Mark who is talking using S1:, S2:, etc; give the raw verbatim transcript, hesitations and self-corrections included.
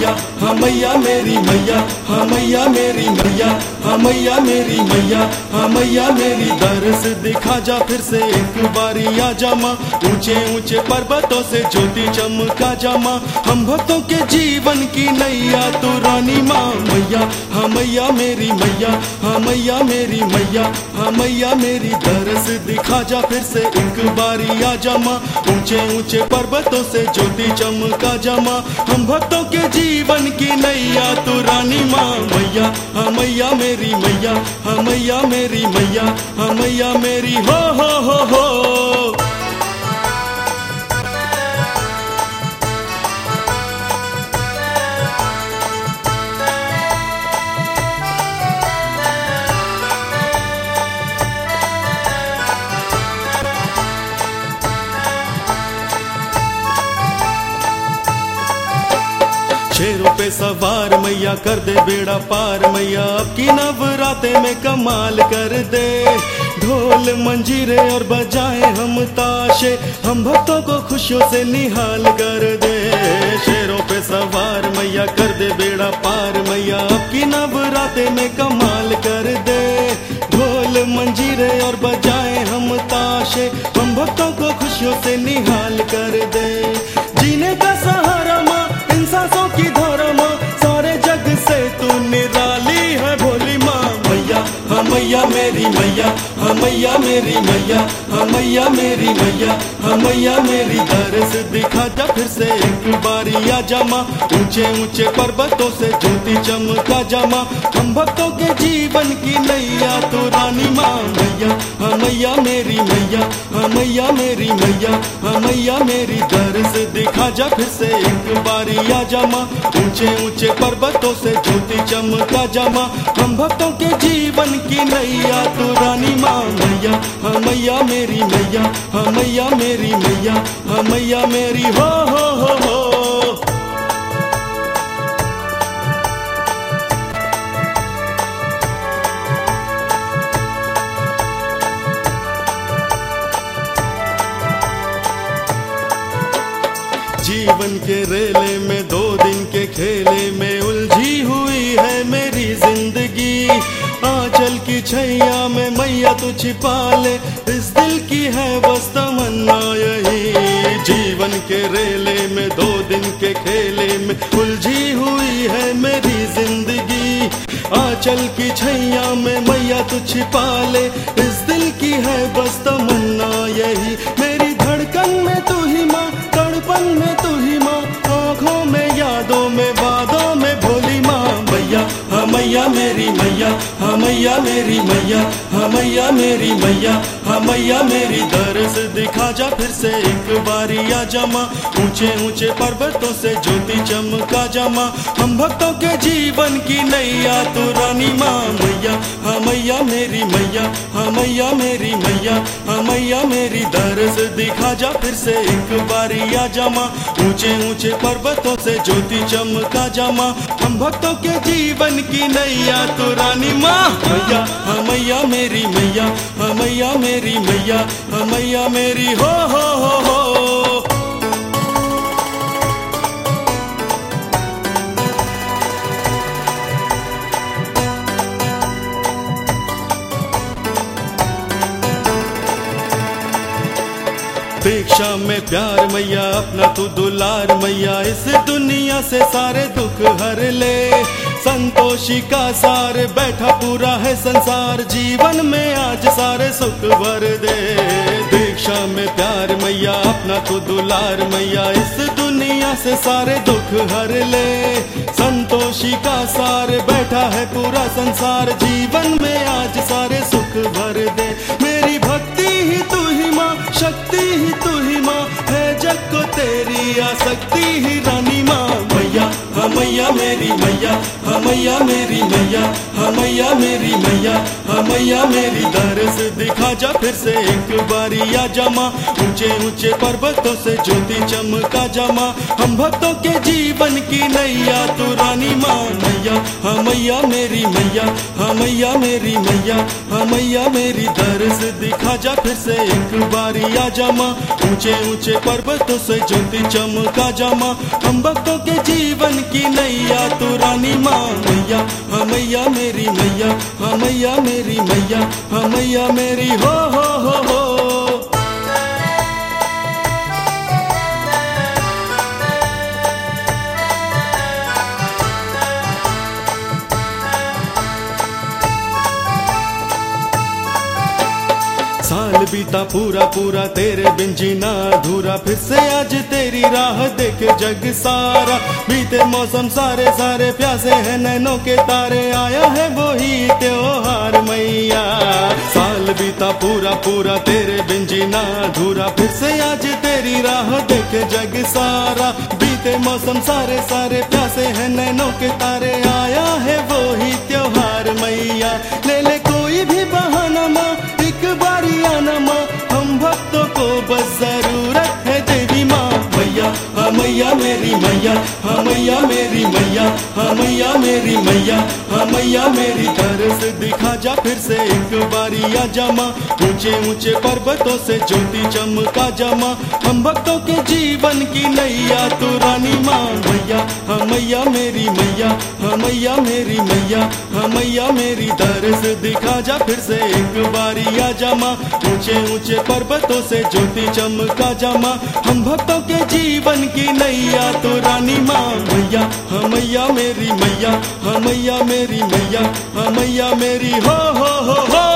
S1: मैया, हाँ मैया मेरी मैया, हाँ मैया मेरी मैया, हाँ मैया मेरी मैया, हाँ मैया मेरी दर्श दिखा जा फिर से एक बारी आ जा माँ। ऊंचे ऊंचे पर्वतों से ज्योति चमका जा माँ, हम भक्तों के जीवन की नैया तू रानी माँ। मैया, हाँ मैया मेरी मैया, हाँ मैया मेरी मैया, हाँ मैया मेरी दर्श दिखा जा फिर से एक बारी आ जा माँ। ऊंचे ऊंचे पर्वतों से ज्योति चमका जा माँ, हम भक्तों के जीवन की नैया तू रानी माँ। मैया, हाँ मैया मेरी मैया, हाँ मैया मेरी मैया, हाँ मैया मेरी हो हो हो हो। शेरों पे सवार मैया कर दे बेड़ा पार मैया, अब की नवराते में कमाल कर दे। ढोल मंजीरे और बजाए हम ताशे, हम भक्तों को खुशियों से निहाल कर दे। शेरों पे सवार मैया कर दे बेड़ा पार मैया, अब की नवराते में कमाल कर दे। ढोल मंजीरे और बजाए हम ताशे, हम भक्तों को खुशियों से निहाल कर दे। जीने का सहारा माँ इन सांसों की धारा माँ, सारे जग से तू निराली है भोली माँ। मैया, हाँ मैया मेरी मैया, हाँ मैया मेरी मैया, हाँ मैया मेरी मैया, हाँ मैया मेरी दर्श दिखा जा फिर से एक बारी आ जा माँ। ऊंचे ऊंचे पर्वतों से ज्योति चमका जा माँ, हम भक्तों के जीवन की नैया तू रानी माँ। मैया, हाँ मैया मेरी मैया, हाँ मैया मेरी मैया, हाँ मैया मेरी दर्श दिखा जा फिर से एक बारी आ जा माँ। ऊंचे ऊंचे पर्वतों से ज्योति चमका जा माँ, हम भक्तों के जीवन की नैया तू रानी माँ। मैया, हाँ मैया मेरी मैया, हाँ मैया मेरी मैया, हाँ मैया मेरी हो हो हो हो। जीवन के रेले में दो दिन के खेले में उलझी हुई है मेरी जिंदगी। आंचल की छैया में मैया तू छिपा ले, इस दिल की है बस तमन्ना यही। जीवन के रेले में दो दिन के खेले में उलझी हुई है मेरी जिंदगी। आंचल की छैया में मैया तू छिपा ले, इस दिल की है बस तमन्ना यही। मेरी धड़कन में तू ही माँ, तड़पन में तू ही माँ, आँखों में यादों में बादों में भोली माँ। मैया, हाँ मैया मेरी मैया, हाँ मैया मेरी मैया, हाँ मैया मेरी मैया, हाँ मैया मेरी दर्श दिखा जा फिर से एक बारी आ जा माँ। ऊंचे ऊंचे पर्वतों से ज्योति चमका जा माँ, हम भक्तों के जीवन की नैया तू रानी माँ। मैया, हाँ मैया मेरी मैया, हाँ मैया मेरी मैया, हाँ मैया मेरी दर्श दिखा जा फिर से एक बारी आ जा माँ। ऊंचे ऊंचे पर्वतों से ज्योति चमका जा माँ, हम भक्तों के जीवन की नैया तू रानी माँ। मैया, हाँ मैया मेरी मैया, हाँ मैया मेरी मैया, हाँ मैया मेरी हो हो हो हो। दीक्षा में प्यार मैया अपना तू दुलार मैया, इस दुनिया से सारे दुख हर ले। संतोषी का सार बैठा पूरा है संसार, जीवन में आज सारे सुख भर दे। दीक्षा में प्यार मैया अपना तू दुलार मैया, इस दुनिया से सारे दुख हर ले। संतोषी का सार बैठा है पूरा संसार, जीवन में आज सारे सुख भर दे। मेरी भक्ति ही तू ही माँ, शक्ति ही तू ही माँ, है जग को तेरी आसक्ति ही रानी माँ। मैया, हाँ मैया मेरी मैया, हाँ मैया मेरी मैया, हाँ मैया मेरी मैया, हाँ मैया मेरी दर्श दिखा जा फिर से एक बारी आ जा माँ। ऊंचे ऊंचे पर्वतों से ज्योति चमका जा माँ, हम भक्तों के जीवन की नैया तू रानी माँ। मैया, हाँ मैया मेरी मैया, हाँ मैया मेरी मैया, हाँ मैया मेरी दर्श दिखा जा फिर से एक बारी आ जा माँ। ऊंचे ऊंचे पर्वतों से ज्योति चमका जा माँ, हम भक्तों के जीवन की नैया तू रानी माँ। मैया हाँ मैया मेरी मैया, हाँ मैया मेरी मैया, हाँ मैया मेरी हो हो हो हो। साल बीता पूरा पूरा तेरे बिन जीना अधूरा, फिर से आज तेरी राह देखे जग सारा। बीते मौसम सारे सारे प्यासे हैं नैनों के तारे, आया है वही त्योहार मैया। साल बीता पूरा पूरा तेरे बिन जीना अधूरा, फिर से आज तेरी राह देखे जग सारा। बीते मौसम सारे सारे प्यासे हैं नैनों के तारे, आया है वही त्योहार मैया। ले ले कोई भी बहाना माँ, एक बारी आना माँ, हम भक्तों को बस जरूरत है देवी माँ। मैया हाँ मैया मेरी मैया, हाँ मैया मेरी मैया, हाँ मैया मेरी मैया, हाँ मैया मेरी दर्श दिखा जा फिर से एक बारी आ जा माँ। ऊंचे ऊंचे पर्वतों से ज्योति चमका जा माँ, हम भक्तों के जीवन की नैया तू रानी माँ। मैया हाँ मैया मेरी मैया, हाँ मैया मेरी मैया, हाँ मैया मेरी दर्श दिखा जा फिर से एक बारी आ जा माँ। ऊंचे ऊंचे पर्वतों से ज्योति चमका जा माँ, हम भक्तों के जीवन की नैया तो रानी माँ। मैया हाँ मैया मेरी मैया, हाँ मैया मेरी मैया, हाँ मैया मेरी हो हो हो हो।